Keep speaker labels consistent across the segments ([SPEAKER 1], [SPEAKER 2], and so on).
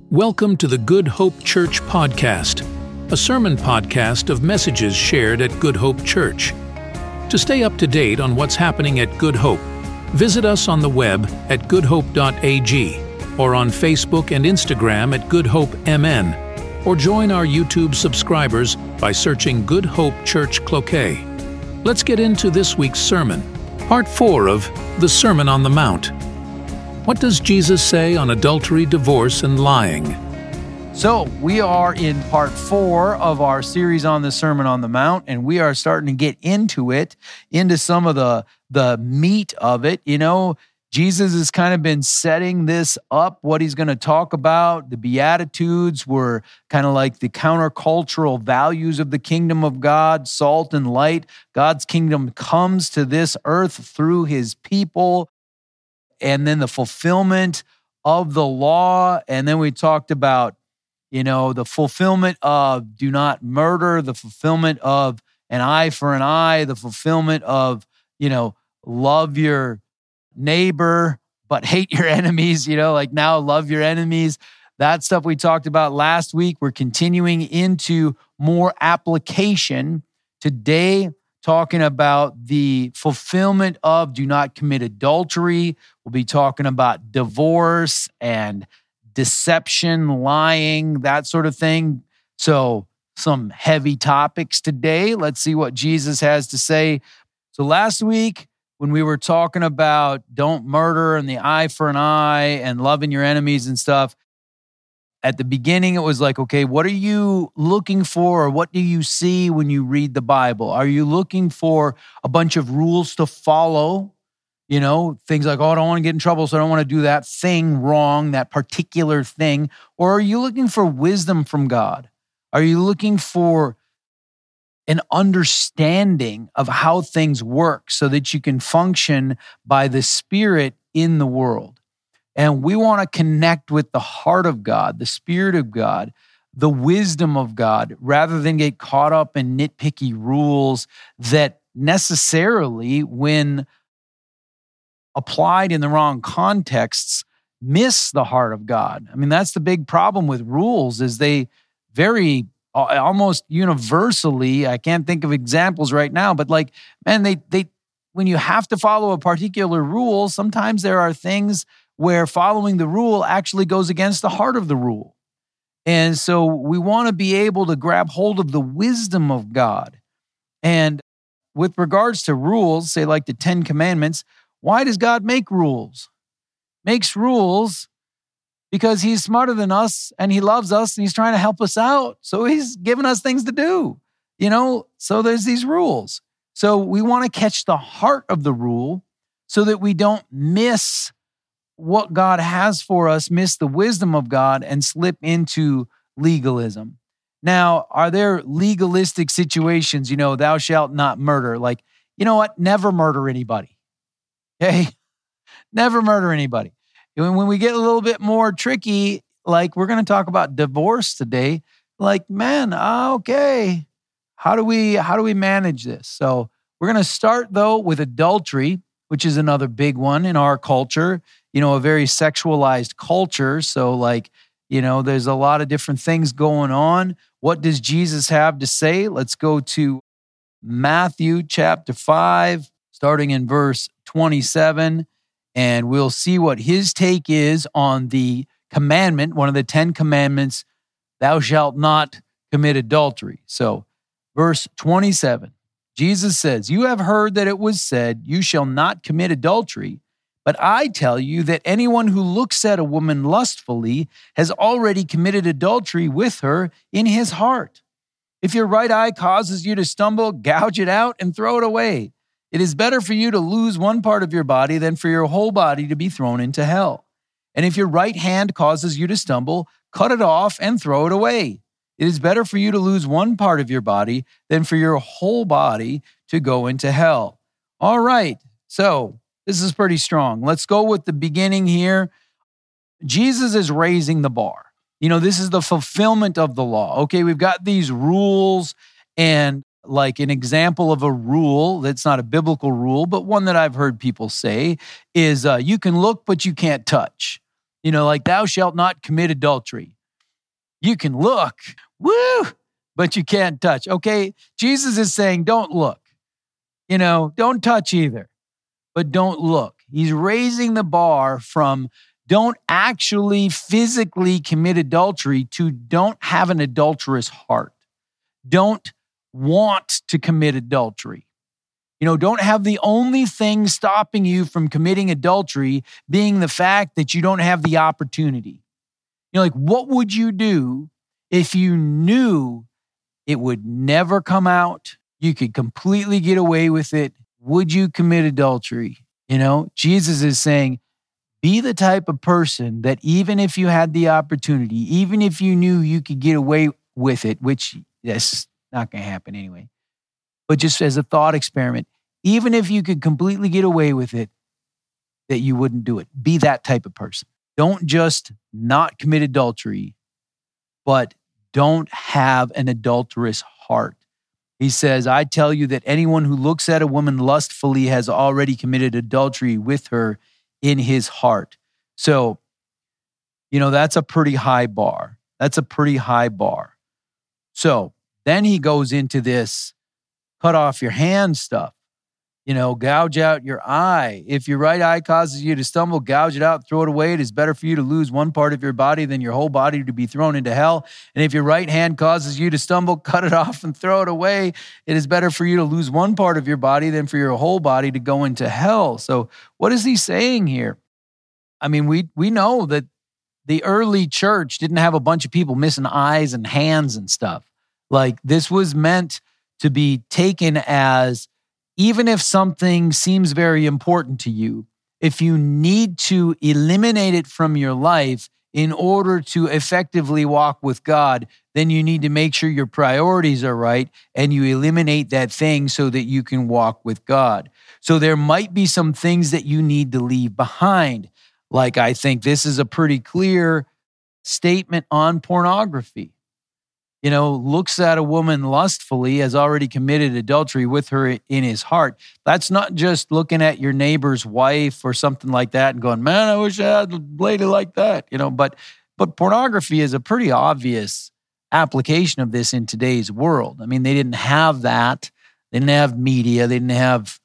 [SPEAKER 1] Welcome to the Good Hope Church podcast, a sermon podcast of messages shared at Good Hope Church. To stay up to date on what's happening at Good Hope, visit us on the web at goodhope.ag or on Facebook and Instagram at Good Hope MN, or join our YouTube subscribers by searching Good Hope Church Cloquet. Let's get into this week's sermon, part 4 of the Sermon on the Mount. What does Jesus say on adultery, divorce, and lying?
[SPEAKER 2] So we are in part 4 of our series on the Sermon on the Mount, and we are starting to get into it, into some of the meat of it. You know, Jesus has kind of been setting this up, what he's going to talk about. The Beatitudes were kind of like the countercultural values of the kingdom of God, salt and light. God's kingdom comes to this earth through his people. And then the fulfillment of the law. And then we talked about, the fulfillment of do not murder, the fulfillment of an eye for an eye, the fulfillment of, love your neighbor, but hate your enemies, like now love your enemies. That stuff we talked about last week. We're continuing into more application today, talking about the fulfillment of do not commit adultery. We'll be talking about divorce and deception, lying, that sort of thing. So some heavy topics today. Let's see what Jesus has to say. So last week, when we were talking about don't murder and the eye for an eye and loving your enemies and stuff, at the beginning, it was like, okay, what are you looking for, or what do you see when you read the Bible? Are you looking for a bunch of rules to follow? Things like, I don't want to get in trouble, so I don't want to do that thing wrong, that particular thing. Or are you looking for wisdom from God? Are you looking for an understanding of how things work so that you can function by the Spirit in the world? And we want to connect with the heart of God, the Spirit of God, the wisdom of God, rather than get caught up in nitpicky rules that necessarily, when applied in the wrong contexts, miss the heart of God. I mean, that's the big problem with rules, is they very almost universally, I can't think of examples right now, but they when you have to follow a particular rule, sometimes there are things where following the rule actually goes against the heart of the rule. And so we want to be able to grab hold of the wisdom of God. And with regards to rules, say like the 10 Commandments, why does God make rules? Makes rules because he's smarter than us and he loves us and he's trying to help us out. So he's giving us things to do, so there's these rules. So we want to catch the heart of the rule so that we don't miss what God has for us, miss the wisdom of God, and slip into legalism. Now, are there legalistic situations, thou shalt not murder? Like, you know what? Never murder anybody. Okay? Never murder anybody. And when we get a little bit more tricky, like we're going to talk about divorce today, like, man, okay, how do we manage this? So we're going to start, though, with adultery, which is another big one in our culture. A very sexualized culture. So there's a lot of different things going on. What does Jesus have to say? Let's go to Matthew chapter 5, starting in verse 27, and we'll see what his take is on the commandment, one of the 10 commandments, thou shalt not commit adultery. So verse 27, Jesus says, you have heard that it was said, you shall not commit adultery. But I tell you that anyone who looks at a woman lustfully has already committed adultery with her in his heart. If your right eye causes you to stumble, gouge it out and throw it away. It is better for you to lose one part of your body than for your whole body to be thrown into hell. And if your right hand causes you to stumble, cut it off and throw it away. It is better for you to lose one part of your body than for your whole body to go into hell. All right, so this is pretty strong. Let's go with the beginning here. Jesus is raising the bar. This is the fulfillment of the law. Okay, we've got these rules, and like an example of a rule that's not a biblical rule, but one that I've heard people say is you can look, but you can't touch. Like thou shalt not commit adultery. You can look, woo, but you can't touch. Okay, Jesus is saying, don't look. Don't touch either, but don't look. He's raising the bar from don't actually physically commit adultery to don't have an adulterous heart. Don't want to commit adultery. Don't have the only thing stopping you from committing adultery being the fact that you don't have the opportunity. What would you do if you knew it would never come out? You could completely get away with it. Would you commit adultery? Jesus is saying, be the type of person that even if you had the opportunity, even if you knew you could get away with it, which that's not going to happen anyway, but just as a thought experiment, even if you could completely get away with it, that you wouldn't do it. Be that type of person. Don't just not commit adultery, but don't have an adulterous heart. He says, I tell you that anyone who looks at a woman lustfully has already committed adultery with her in his heart. So, that's a pretty high bar. So then he goes into this cut off your hand stuff. Gouge out your eye. If your right eye causes you to stumble, gouge it out, throw it away. It is better for you to lose one part of your body than your whole body to be thrown into hell. And if your right hand causes you to stumble, cut it off and throw it away. It is better for you to lose one part of your body than for your whole body to go into hell. So what is he saying here? I mean, we know that the early church didn't have a bunch of people missing eyes and hands and stuff. This was meant to be taken as, even if something seems very important to you, if you need to eliminate it from your life in order to effectively walk with God, then you need to make sure your priorities are right and you eliminate that thing so that you can walk with God. So there might be some things that you need to leave behind. I think this is a pretty clear statement on pornography. Looks at a woman lustfully, has already committed adultery with her in his heart. That's not just looking at your neighbor's wife or something like that and going, man, I wish I had a lady like that, but pornography is a pretty obvious application of this in today's world. I mean, they didn't have that. They didn't have media. They didn't have,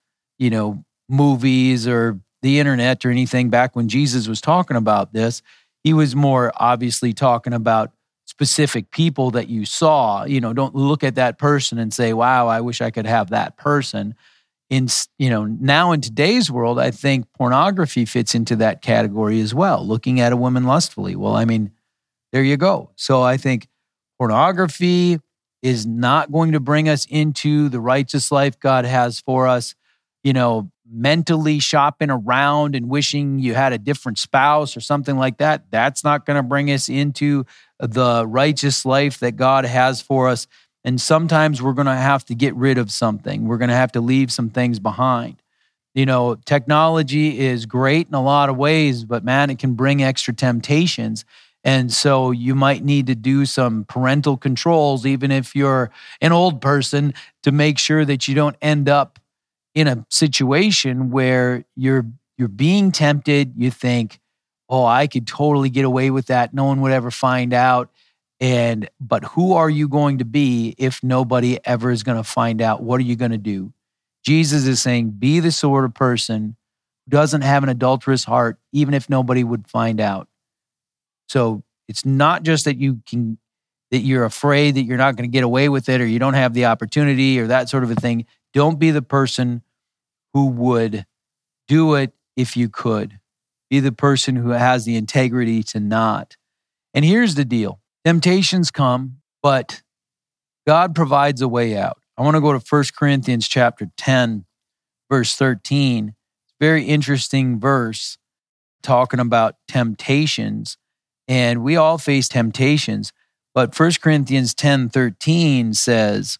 [SPEAKER 2] movies or the internet or anything back when Jesus was talking about this. He was more obviously talking about specific people that you saw. Don't look at that person and say, wow, I wish I could have that person. Now in today's world, I think pornography fits into that category as well, looking at a woman lustfully. Well, I mean, there you go. So I think pornography is not going to bring us into the righteous life God has for us. Mentally shopping around and wishing you had a different spouse or something like that, that's not going to bring us into the righteous life that God has for us. And sometimes we're going to have to get rid of something. We're going to have to leave some things behind. Technology is great in a lot of ways, but man, it can bring extra temptations. And so you might need to do some parental controls, even if you're an old person, to make sure that you don't end up in a situation where you're being tempted. You think, oh, I could totally get away with that. No one would ever find out. But who are you going to be if nobody ever is going to find out? What are you going to do? Jesus is saying, be the sort of person who doesn't have an adulterous heart, even if nobody would find out. So it's not just that you're afraid that you're not going to get away with it or you don't have the opportunity or that sort of a thing. Don't be the person who would do it if you could. Be the person who has the integrity to not. And here's the deal. Temptations come, but God provides a way out. I want to go to 1 Corinthians chapter 10, verse 13. It's a very interesting verse talking about temptations. And we all face temptations. But 1 Corinthians 10:13 says,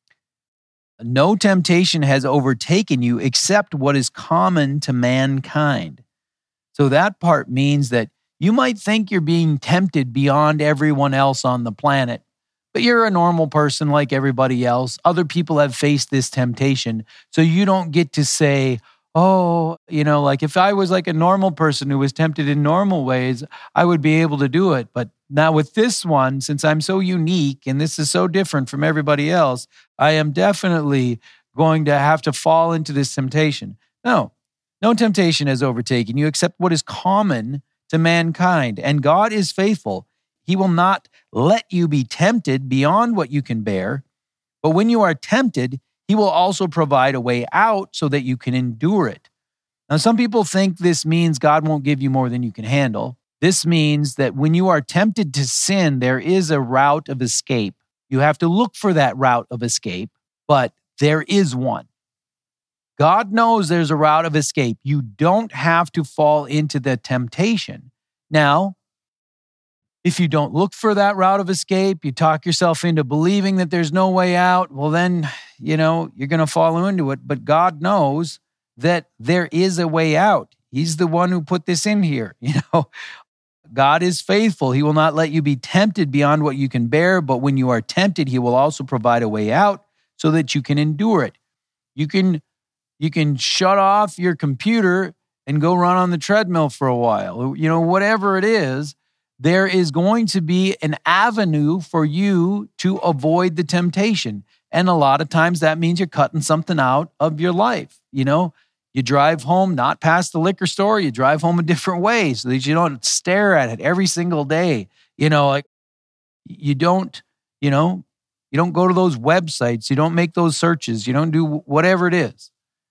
[SPEAKER 2] no temptation has overtaken you except what is common to mankind. So that part means that you might think you're being tempted beyond everyone else on the planet, but you're a normal person like everybody else. Other people have faced this temptation. So you don't get to say, oh, like if I was like a normal person who was tempted in normal ways, I would be able to do it. But now with this one, since I'm so unique and this is so different from everybody else, I am definitely going to have to fall into this temptation. No temptation has overtaken you except what is common to mankind. And God is faithful. He will not let you be tempted beyond what you can bear. But when you are tempted, He will also provide a way out so that you can endure it. Now, some people think this means God won't give you more than you can handle. This means that when you are tempted to sin, there is a route of escape. You have to look for that route of escape, but there is one. God knows there's a route of escape. You don't have to fall into the temptation. Now, if you don't look for that route of escape, you talk yourself into believing that there's no way out, well then, you're going to fall into it. But God knows that there is a way out. He's the one who put this in here. God is faithful. He will not let you be tempted beyond what you can bear, but when you are tempted, He will also provide a way out so that you can endure it. You can shut off your computer and go run on the treadmill for a while. Whatever it is, there is going to be an avenue for you to avoid the temptation. And a lot of times that means you're cutting something out of your life. You drive home, not past the liquor store, you drive home a different way so that you don't stare at it every single day. You don't go to those websites, you don't make those searches, you don't do whatever it is,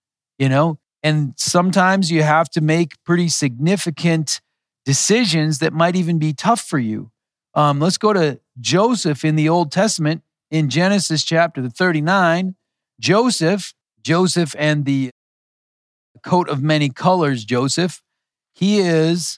[SPEAKER 2] and sometimes you have to make pretty significant decisions that might even be tough for you. Let's go to Joseph in the Old Testament in Genesis chapter 39. Joseph and the coat of many colors, Joseph, he is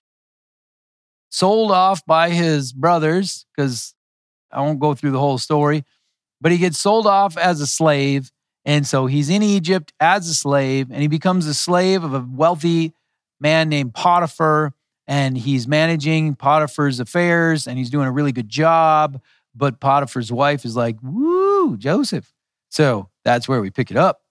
[SPEAKER 2] sold off by his brothers, because I won't go through the whole story, but he gets sold off as a slave. And so he's in Egypt as a slave, and he becomes a slave of a wealthy man named Potiphar, and he's managing Potiphar's affairs, and he's doing a really good job. But Potiphar's wife is like, woo, Joseph. So that's where we pick it up.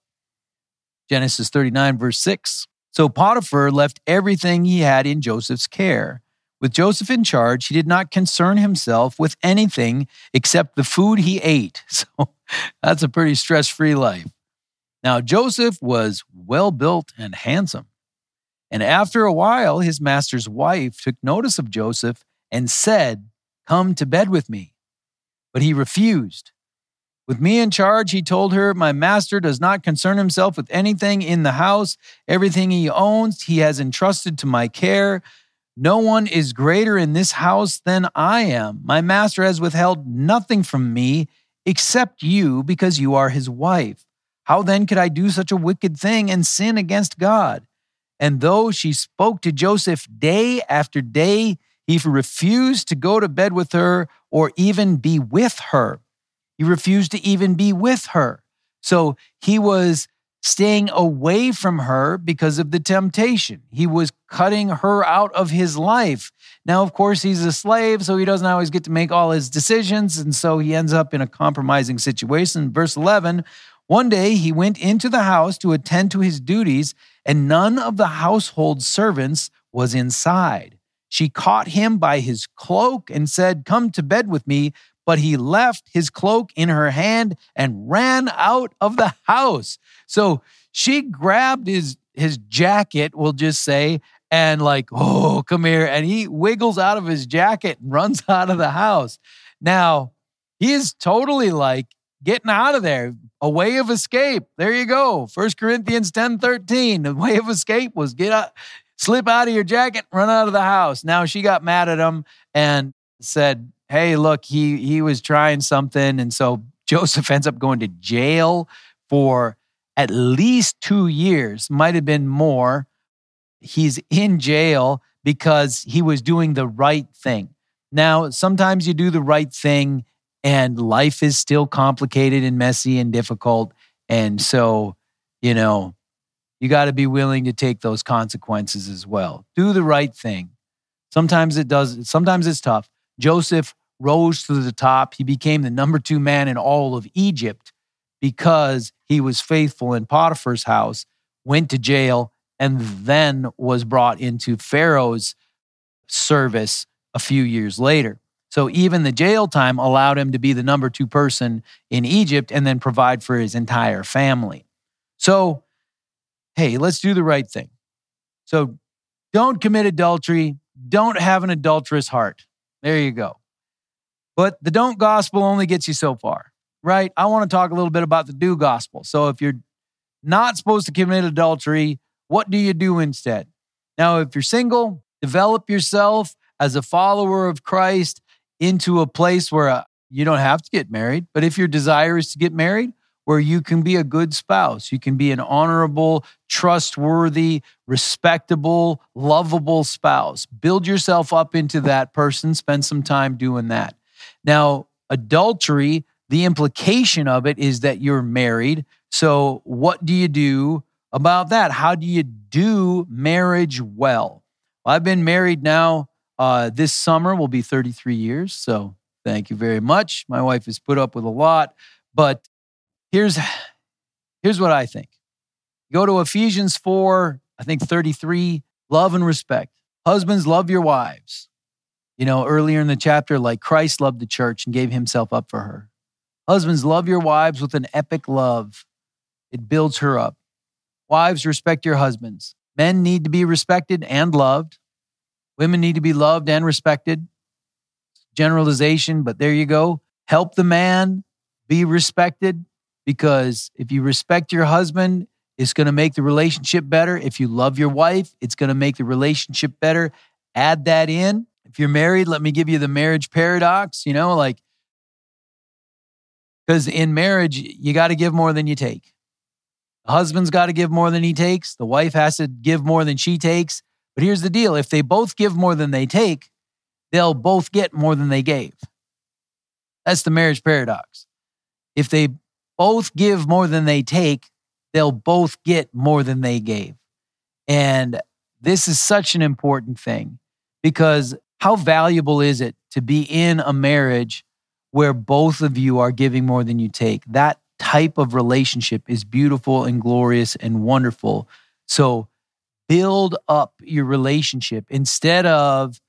[SPEAKER 2] Genesis 39, verse 6. So Potiphar left everything he had in Joseph's care. With Joseph in charge, he did not concern himself with anything except the food he ate. So that's a pretty stress-free life. Now, Joseph was well-built and handsome. And after a while, his master's wife took notice of Joseph and said, "Come to bed with me." But he refused. With me in charge, he told her, "My master does not concern himself with anything in the house. Everything he owns, he has entrusted to my care. No one is greater in this house than I am. My master has withheld nothing from me except you, because you are his wife. How then could I do such a wicked thing and sin against God?" And though she spoke to Joseph day after day, he refused to go to bed with her or even be with her. He refused to even be with her. So he was staying away from her because of the temptation. He was cutting her out of his life. Now, of course, he's a slave, so he doesn't always get to make all his decisions, and so he ends up in a compromising situation. Verse 11, one day he went into the house to attend to his duties, and none of the household servants was inside. She caught him by his cloak and said, "Come to bed with me." But he left his cloak in her hand and ran out of the house. So she grabbed his jacket, we'll just say, and like, "Oh, come here." And he wiggles out of his jacket and runs out of the house. Now, he is totally like getting out of there. A way of escape. There you go. 1 Corinthians 10:13. The way of escape was slip out of your jacket, run out of the house. Now she got mad at him and said, "Hey, look, he was trying something." And so Joseph ends up going to jail for at least 2 years, might have been more. He's in jail because he was doing the right thing. Now, sometimes you do the right thing and life is still complicated and messy and difficult. And so, you got to be willing to take those consequences as well. Do the right thing. Sometimes it's tough. Joseph rose to the top. He became the number 2 man in all of Egypt because he was faithful in Potiphar's house went to jail, and then was brought into Pharaoh's service a few years later. So even the jail time allowed him to be the number 2 person in Egypt and then provide for his entire family. So, hey, let's do the right thing. So don't commit adultery. Don't have an adulterous heart. There you go. But the don't gospel only gets you so far, right? I want to talk a little bit about the do gospel. So if you're not supposed to commit adultery, what do you do instead? Now, if you're single, develop yourself as a follower of Christ into a place where you don't have to get married. But if your desire is to get married, where you can be a good spouse, you can be an honorable, trustworthy, respectable, lovable spouse. Build yourself up into that person. Spend some time doing that. Now, adultery, the implication of it is that you're married. So what do you do about that? How do you do marriage well? Well, I've been married now. This summer will be 33 years. So thank you very much. My wife has put up with a lot, but here's what I think. Go to Ephesians 4, I think 33, love and respect. Husbands, love your wives. You know, earlier in the chapter, like Christ loved the church and gave himself up for her. Husbands, love your wives with an epic love. It builds her up. Wives, respect your husbands. Men need to be respected and loved. Women need to be loved and respected. Generalization, but there you go. Help the man be respected, because if you respect your husband, it's going to make the relationship better. If you love your wife, it's going to make the relationship better. Add that in. If you're married, let me give you the marriage paradox, because in marriage, you got to give more than you take. The husband's got to give more than he takes. The wife has to give more than she takes. But here's the deal. If they both give more than they take, they'll both get more than they gave. That's the marriage paradox. If they both give more than they take, they'll both get more than they gave. And this is such an important thing, because how valuable is it to be in a marriage where both of you are giving more than you take? That type of relationship is beautiful and glorious and wonderful. So build up your relationship instead of,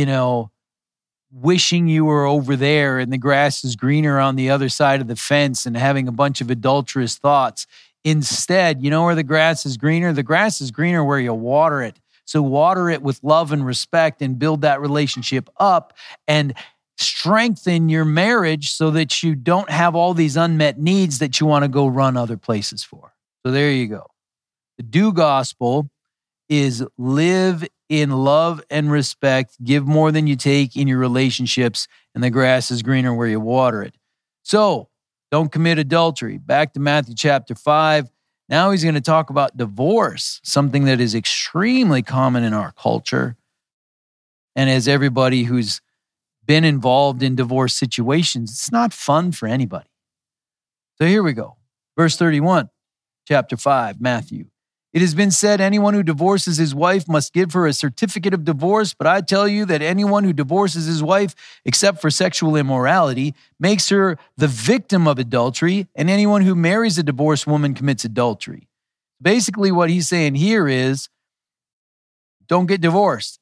[SPEAKER 2] wishing you were over there and the grass is greener on the other side of the fence and having a bunch of adulterous thoughts. Instead, where the grass is greener? The grass is greener where you water it. So water it with love and respect and build that relationship up and strengthen your marriage so that you don't have all these unmet needs that you want to go run other places for. So there you go. The do gospel is live in love and respect, give more than you take in your relationships, and the grass is greener where you water it. So don't commit adultery. Back to Matthew chapter 5. Now he's going to talk about divorce, something that is extremely common in our culture. And as everybody who's been involved in divorce situations, it's not fun for anybody. So here we go. Verse 31, chapter 5, Matthew. It has been said, anyone who divorces his wife must give her a certificate of divorce. But I tell you that anyone who divorces his wife, except for sexual immorality, makes her the victim of adultery. And anyone who marries a divorced woman commits adultery. Basically, what he's saying here is, don't get divorced.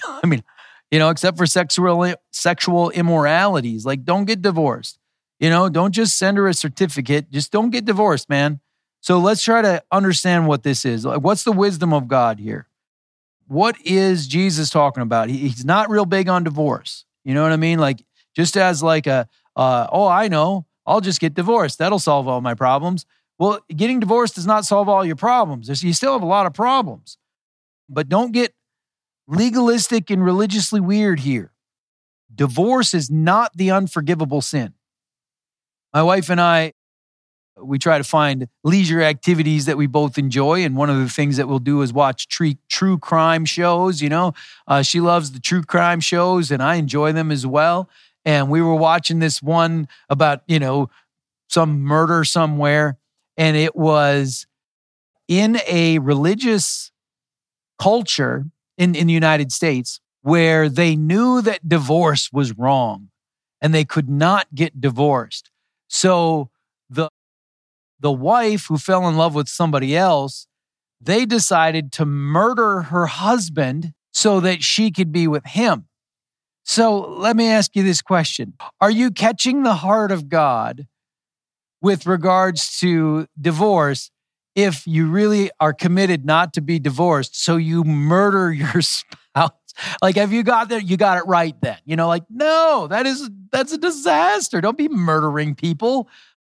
[SPEAKER 2] Except for sexual immoralities. Like, don't get divorced. Don't just send her a certificate. Just don't get divorced, man. So let's try to understand what this is. Like, what's the wisdom of God here? What is Jesus talking about? He's not real big on divorce. You know what I mean? Like, just as like I know, I'll just get divorced. That'll solve all my problems. Well, getting divorced does not solve all your problems. You still have a lot of problems. But don't get legalistic and religiously weird here. Divorce is not the unforgivable sin. My wife and I, we try to find leisure activities that we both enjoy. And one of the things that we'll do is watch true crime shows. She loves the true crime shows and I enjoy them as well. And we were watching this one about, some murder somewhere. And it was in a religious culture in the United States where they knew that divorce was wrong and they could not get divorced. So the wife who fell in love with somebody else, they decided to murder her husband so that she could be with him. So let me ask you this question. Are you catching the heart of God with regards to divorce if you really are committed not to be divorced, so you murder your spouse? Like, have you got that? You got it right then. No, that's a disaster. Don't be murdering people.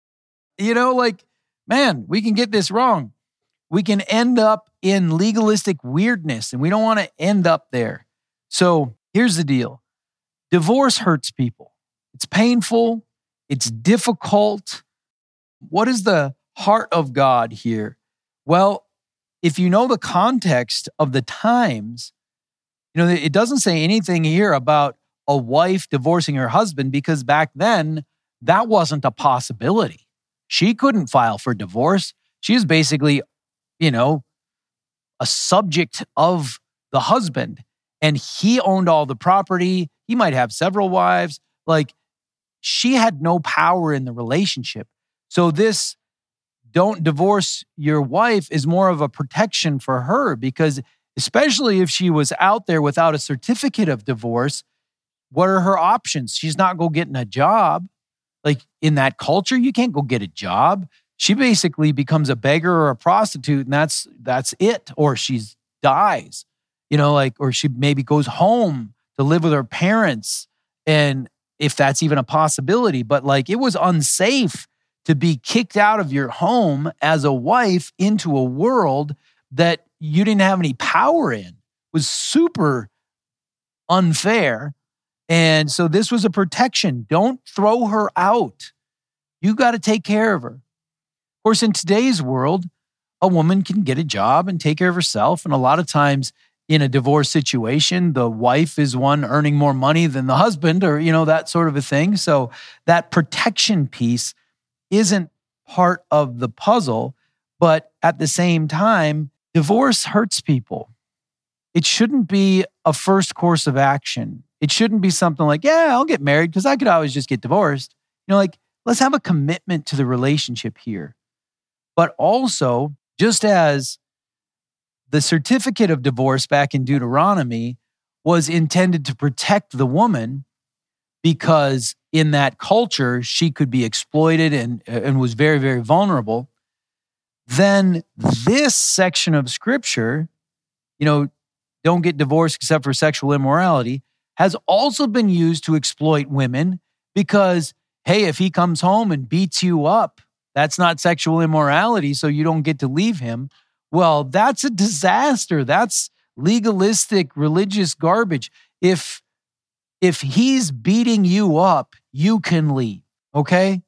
[SPEAKER 2] Man, we can get this wrong. We can end up in legalistic weirdness, and we don't want to end up there. So here's the deal. Divorce hurts people. It's painful. It's difficult. What is the heart of God here? Well, if you know the context of the times, it doesn't say anything here about a wife divorcing her husband, because back then that wasn't a possibility. She couldn't file for divorce. She was basically, a subject of the husband, and he owned all the property. He might have several wives. She had no power in the relationship. So this don't divorce your wife is more of a protection for her, because especially if she was out there without a certificate of divorce, what are her options? She's not go getting a job. In that culture, you can't go get a job. She basically becomes a beggar or a prostitute, and that's it. Or she dies, or she maybe goes home to live with her parents. And if that's even a possibility, but it was unsafe to be kicked out of your home as a wife into a world that you didn't have any power in. It was super unfair. And so this was a protection. Don't throw her out. You got to take care of her. Of course, in today's world, a woman can get a job and take care of herself. And a lot of times in a divorce situation, the wife is one earning more money than the husband, or, that sort of a thing. So that protection piece isn't part of the puzzle. But at the same time, divorce hurts people. It shouldn't be a first course of action. It shouldn't be something like, yeah, I'll get married because I could always just get divorced. Let's have a commitment to the relationship here. But also, just as the certificate of divorce back in Deuteronomy was intended to protect the woman, because in that culture, she could be exploited and was very, very vulnerable, then this section of scripture, don't get divorced except for sexual immorality, has also been used to exploit women, because, hey, if he comes home and beats you up, that's not sexual immorality, so you don't get to leave him. Well, that's a disaster. That's legalistic religious garbage. If he's beating you up, you can leave, okay?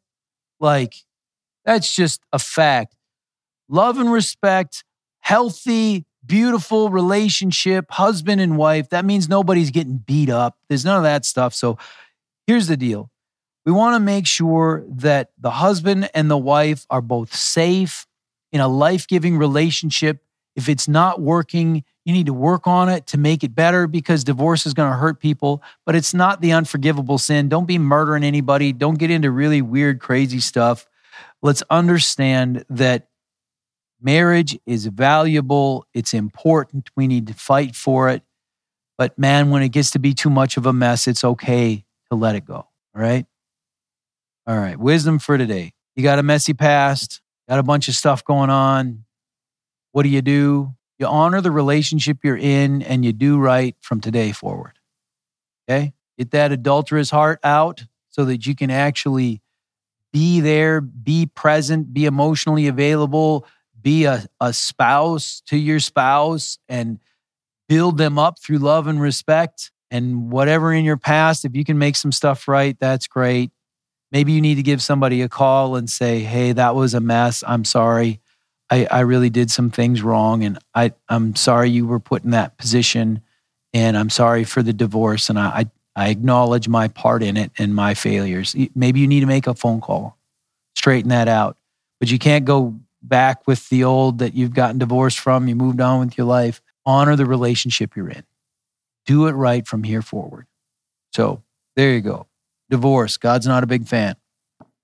[SPEAKER 2] That's just a fact. Love and respect, healthy, beautiful relationship, husband and wife. That means nobody's getting beat up. There's none of that stuff. So here's the deal. We want to make sure that the husband and the wife are both safe in a life-giving relationship. If it's not working, you need to work on it to make it better, because divorce is going to hurt people, but it's not the unforgivable sin. Don't be murdering anybody. Don't get into really weird, crazy stuff. Let's understand that marriage is valuable. It's important. We need to fight for it. But man, when it gets to be too much of a mess, it's okay to let it go. All right? All right. Wisdom for today. You got a messy past, got a bunch of stuff going on. What do? You honor the relationship you're in, and you do right from today forward. Okay? Get that adulterous heart out so that you can actually be there, be present, be emotionally available, be a spouse to your spouse, and build them up through love and respect. And whatever in your past, if you can make some stuff right, that's great. Maybe you need to give somebody a call and say, hey, that was a mess. I'm sorry. I really did some things wrong, and I'm sorry you were put in that position, and I'm sorry for the divorce, and I acknowledge my part in it and my failures. Maybe you need to make a phone call, straighten that out. But you can't go back with the old that you've gotten divorced from. You moved on with your life. Honor the relationship you're in. Do it right from here forward. So there you go. Divorce. God's not a big fan.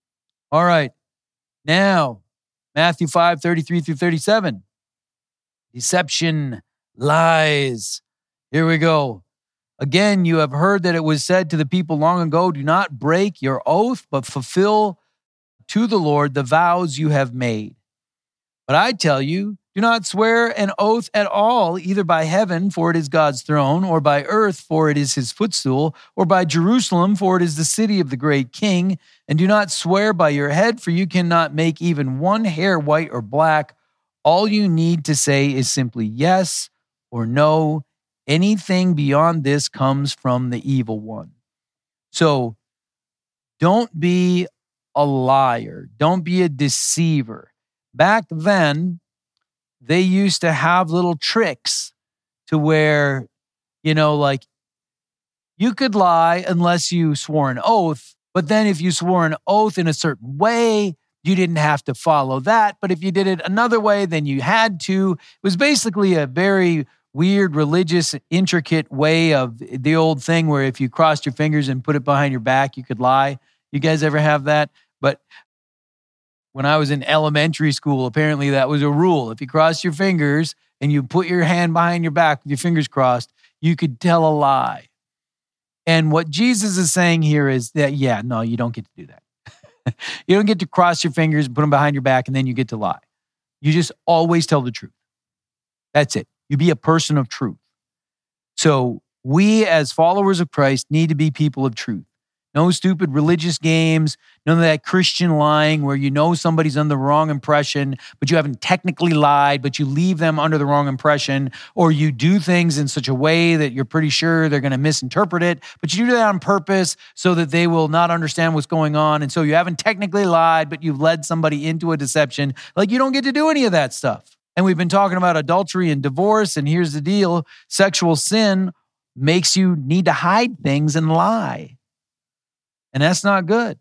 [SPEAKER 2] All right. Now, Matthew 5:33 through 37. Deception, lies. Here we go. Again, you have heard that it was said to the people long ago, do not break your oath, but fulfill to the Lord the vows you have made. But I tell you, do not swear an oath at all, either by heaven, for it is God's throne, or by earth, for it is his footstool, or by Jerusalem, for it is the city of the great king. And do not swear by your head, for you cannot make even one hair white or black. All you need to say is simply yes or no. Anything beyond this comes from the evil one. So don't be a liar. Don't be a deceiver. Back then, they used to have little tricks to where, like you could lie unless you swore an oath. But then if you swore an oath in a certain way, you didn't have to follow that. But if you did it another way, then you had to. It was basically a very weird, religious, intricate way of the old thing where if you crossed your fingers and put it behind your back, you could lie. You guys ever have that? But when I was in elementary school, apparently that was a rule. If you crossed your fingers and you put your hand behind your back with your fingers crossed, you could tell a lie. And what Jesus is saying here is that, no, you don't get to do that. You don't get to cross your fingers and put them behind your back and then you get to lie. You just always tell the truth. That's it. You be a person of truth. So we as followers of Christ need to be people of truth. No stupid religious games, none of that Christian lying where you know somebody's under the wrong impression, but you haven't technically lied, but you leave them under the wrong impression, or you do things in such a way that you're pretty sure they're going to misinterpret it, but you do that on purpose so that they will not understand what's going on. And so you haven't technically lied, but you've led somebody into a deception. Like you don't get to do any of that stuff. And we've been talking about adultery and divorce, and here's the deal. Sexual sin makes you need to hide things and lie. And that's not good.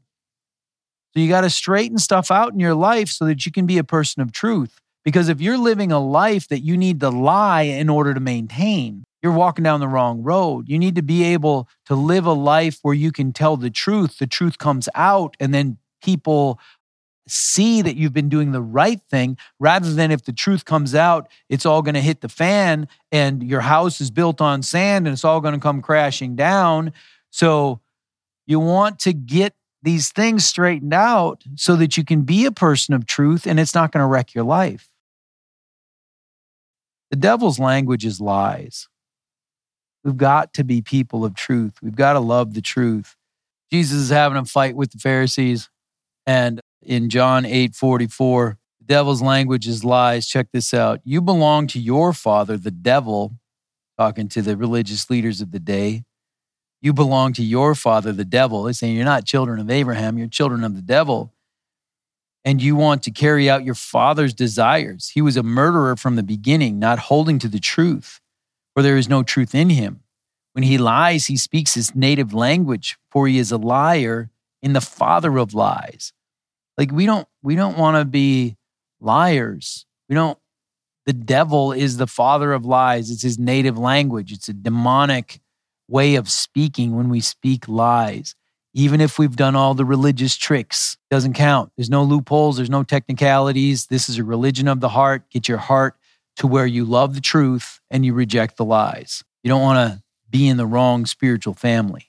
[SPEAKER 2] So you got to straighten stuff out in your life so that you can be a person of truth. Because if you're living a life that you need to lie in order to maintain, you're walking down the wrong road. You need to be able to live a life where you can tell the truth comes out, and then people see that you've been doing the right thing, rather than if the truth comes out, it's all going to hit the fan and your house is built on sand and it's all going to come crashing down. So you want to get these things straightened out so that you can be a person of truth and it's not going to wreck your life. The devil's language is lies. We've got to be people of truth. We've got to love the truth. Jesus is having a fight with the Pharisees, and in John 8:44, the devil's language is lies. Check this out. You belong to your father, the devil, talking to the religious leaders of the day. You belong to your father, the devil. They're saying you're not children of Abraham, you're children of the devil. And you want to carry out your father's desires. He was a murderer from the beginning, not holding to the truth, for there is no truth in him. When he lies, he speaks his native language, for he is a liar and the father of lies. Like we don't want to be liars. The devil is the father of lies. It's his native language. It's a demonic way of speaking when we speak lies. Even if we've done all the religious tricks, doesn't count. There's no loopholes. There's no technicalities. This is a religion of the heart. Get your heart to where you love the truth and you reject the lies. You don't want to be in the wrong spiritual family.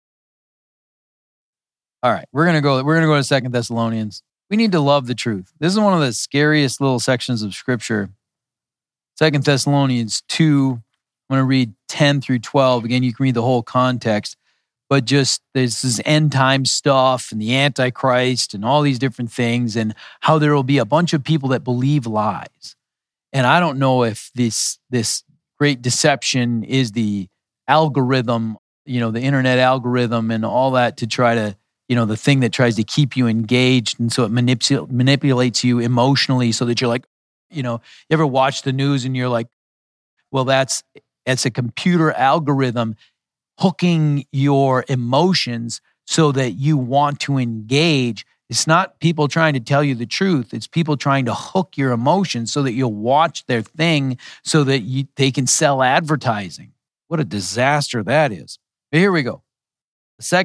[SPEAKER 2] All right, we're gonna go to 2 Thessalonians. We need to love the truth. This is one of the scariest little sections of scripture. 2 Thessalonians 2, I'm going to read 10 through 12. Again, you can read the whole context, but just this is end time stuff and the Antichrist and all these different things and how there will be a bunch of people that believe lies. And I don't know if this great deception is the algorithm, the internet algorithm and all that to try to, the thing that tries to keep you engaged. And so it manipulates you emotionally so that you're like, you ever watch the news and you're like, well, it's a computer algorithm hooking your emotions so that you want to engage. It's not people trying to tell you the truth. It's people trying to hook your emotions so that you'll watch their thing so that they can sell advertising. What a disaster that is. But here we go. 2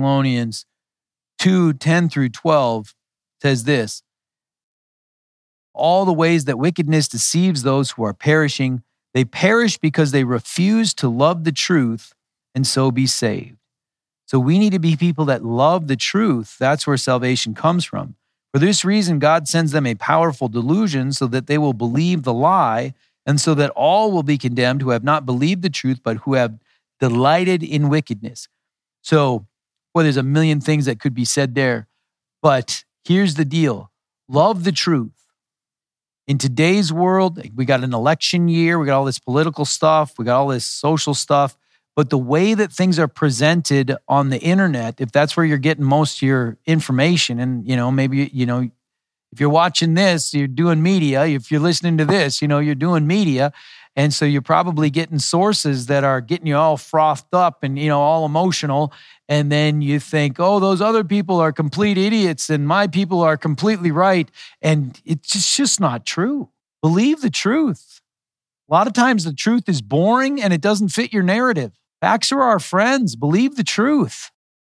[SPEAKER 2] Thessalonians 2, 10 through 12 says this. all the ways that wickedness deceives those who are perishing. They perish because they refuse to love the truth and so be saved. So we need to be people that love the truth. That's where salvation comes from. For this reason, God sends them a powerful delusion so that they will believe the lie, and so that all will be condemned who have not believed the truth, but who have delighted in wickedness. So, well, there's a million things that could be said there, but here's the deal. Love the truth. In today's world, we got an election year, we got all this political stuff, we got all this social stuff, but the way that things are presented on the internet, if that's where you're getting most of your information, and, maybe, if you're watching this, you're doing media. If you're listening to this, you're doing media. And so you're probably getting sources that are getting you all frothed up and, all emotional. And then you think, oh, those other people are complete idiots and my people are completely right. And it's just not true. Believe the truth. A lot of times the truth is boring and it doesn't fit your narrative. Facts are our friends. Believe the truth.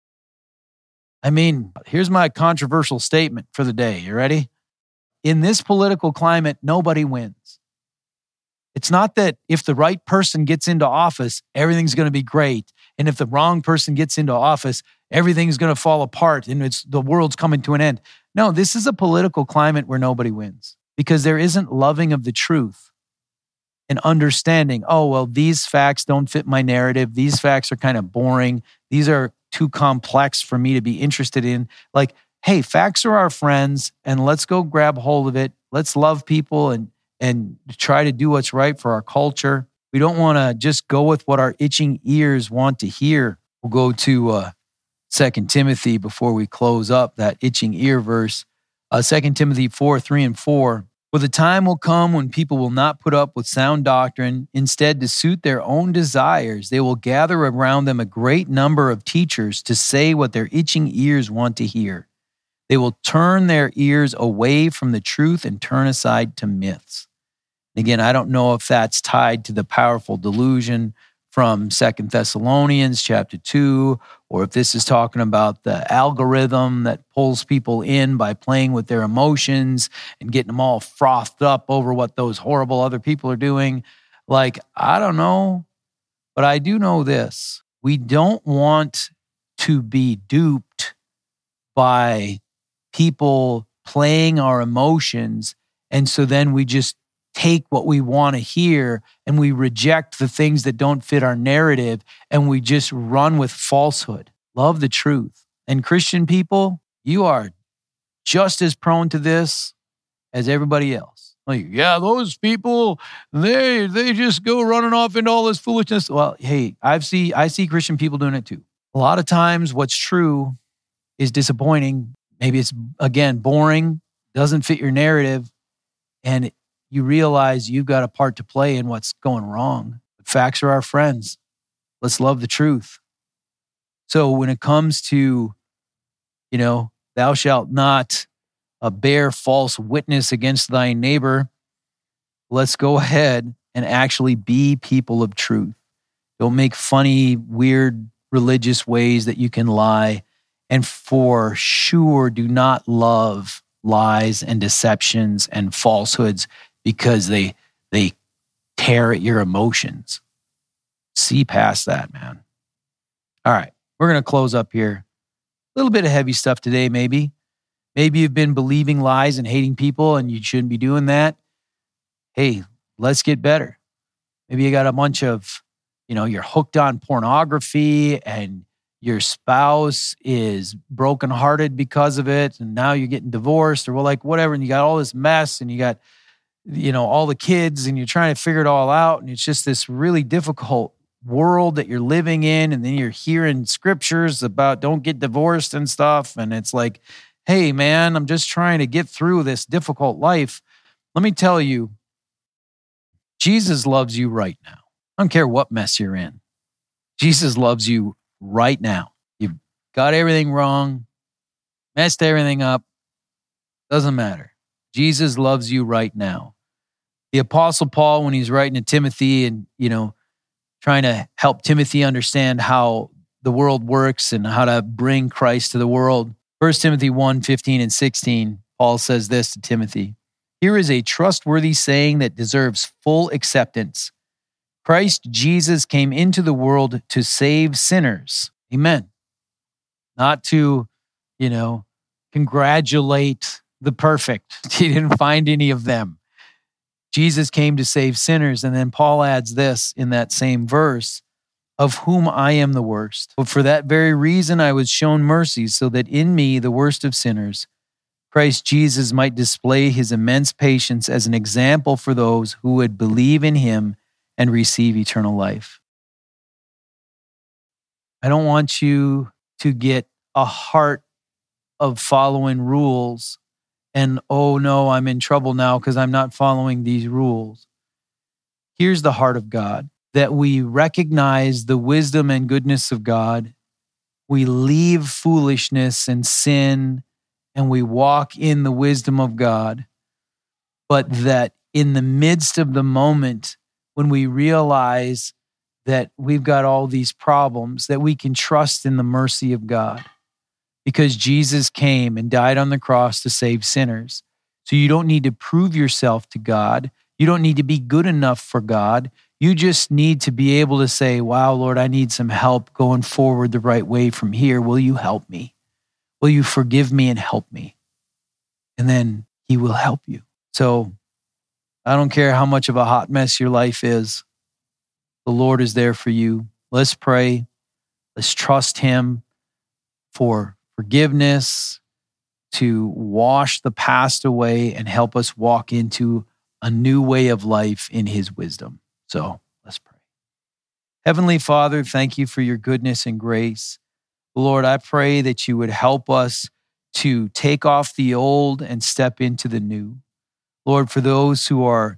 [SPEAKER 2] I mean, here's my controversial statement for the day. You ready? In this political climate, nobody wins. It's not that if the right person gets into office, everything's going to be great. And if the wrong person gets into office, everything's going to fall apart and the world's coming to an end. No, this is a political climate where nobody wins because there isn't loving of the truth and understanding, oh, well, these facts don't fit my narrative. These facts are kind of boring. These are too complex for me to be interested in. Like, hey, facts are our friends and let's go grab hold of it. Let's love people and try to do what's right for our culture. We don't want to just go with what our itching ears want to hear. We'll go to 2 Timothy before we close up that itching ear verse. 2 Timothy 4:3-4. For the time will come when people will not put up with sound doctrine. Instead, to suit their own desires, they will gather around them a great number of teachers to say what their itching ears want to hear. They will turn their ears away from the truth and turn aside to myths. Again, I don't know if that's tied to the powerful delusion from 2 Thessalonians chapter 2, or if this is talking about the algorithm that pulls people in by playing with their emotions and getting them all frothed up over what those horrible other people are doing. Like, I don't know, but I do know this. We don't want to be duped by people playing our emotions, and so then we just take what we want to hear and we reject the things that don't fit our narrative and we just run with falsehood. Love the truth. And Christian people, you are just as prone to this as everybody else. Like, yeah, those people, they just go running off into all this foolishness. Well, hey, I see Christian people doing it too. A lot of times what's true is disappointing. Maybe it's, again, boring, doesn't fit your narrative, and you realize you've got a part to play in what's going wrong. But facts are our friends. Let's love the truth. So when it comes to, thou shalt not bear false witness against thy neighbor, let's go ahead and actually be people of truth. Don't make funny, weird religious ways that you can lie. And for sure, do not love lies and deceptions and falsehoods because they tear at your emotions. See past that, man. All right, we're going to close up here. A little bit of heavy stuff today, maybe. Maybe you've been believing lies and hating people and you shouldn't be doing that. Hey, let's get better. Maybe you got a bunch of, you're hooked on pornography and your spouse is brokenhearted because of it and now you're getting divorced or whatever, and you got all this mess and you got all the kids and you're trying to figure it all out. And it's just this really difficult world that you're living in. And then you're hearing scriptures about don't get divorced and stuff. And it's like, hey man, I'm just trying to get through this difficult life. Let me tell you, Jesus loves you right now. I don't care what mess you're in. Jesus loves you right now. You've got everything wrong, messed everything up. Doesn't matter. Jesus loves you right now. The Apostle Paul, when he's writing to Timothy and, trying to help Timothy understand how the world works and how to bring Christ to the world. 1 Timothy 1:15-16, Paul says this to Timothy. Here is a trustworthy saying that deserves full acceptance. Christ Jesus came into the world to save sinners. Amen. Not to, congratulate the perfect. He didn't find any of them. Jesus came to save sinners. And then Paul adds this in that same verse, of whom I am the worst. But for that very reason, I was shown mercy, so that in me, the worst of sinners, Christ Jesus might display his immense patience as an example for those who would believe in him and receive eternal life. I don't want you to get a heart of following rules and, oh no, I'm in trouble now because I'm not following these rules. Here's the heart of God, that we recognize the wisdom and goodness of God. We leave foolishness and sin, and we walk in the wisdom of God. But that in the midst of the moment, when we realize that we've got all these problems, that we can trust in the mercy of God. Because Jesus came and died on the cross to save sinners. So you don't need to prove yourself to God. You don't need to be good enough for God. You just need to be able to say, wow, Lord, I need some help going forward the right way from here. Will you help me? Will you forgive me and help me? And then he will help you. So I don't care how much of a hot mess your life is. The Lord is there for you. Let's pray. Let's trust him for forgiveness, to wash the past away and help us walk into a new way of life in his wisdom. So let's pray. Heavenly Father, thank you for your goodness and grace. Lord, I pray that you would help us to take off the old and step into the new. Lord, for those who are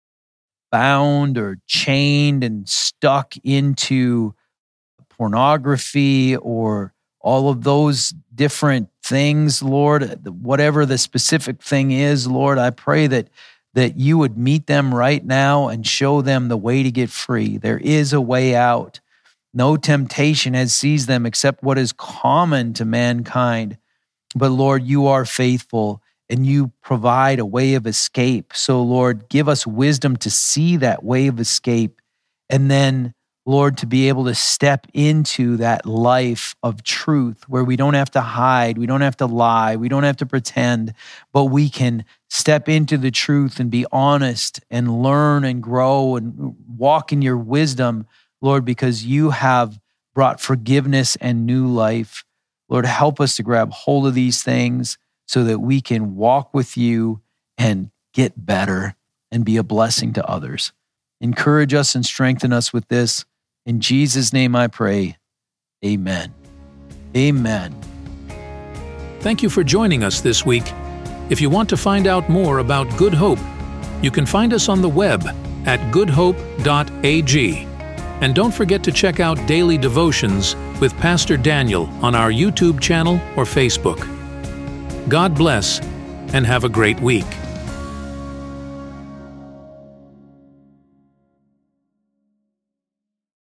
[SPEAKER 2] bound or chained and stuck into pornography or all of those different things, Lord, whatever the specific thing is, Lord, I pray that you would meet them right now and show them the way to get free. There is a way out. No temptation has seized them except what is common to mankind. But Lord, you are faithful and you provide a way of escape. So Lord, give us wisdom to see that way of escape. And then, Lord, to be able to step into that life of truth where we don't have to hide, we don't have to lie, we don't have to pretend, but we can step into the truth and be honest and learn and grow and walk in your wisdom, Lord, because you have brought forgiveness and new life. Lord, help us to grab hold of these things so that we can walk with you and get better and be a blessing to others. Encourage us and strengthen us with this. In Jesus' name I pray, amen. Amen.
[SPEAKER 1] Thank you for joining us this week. If you want to find out more about Good Hope, you can find us on the web at goodhope.ag. And don't forget to check out Daily Devotions with Pastor Daniel on our YouTube channel or Facebook. God bless and have a great week.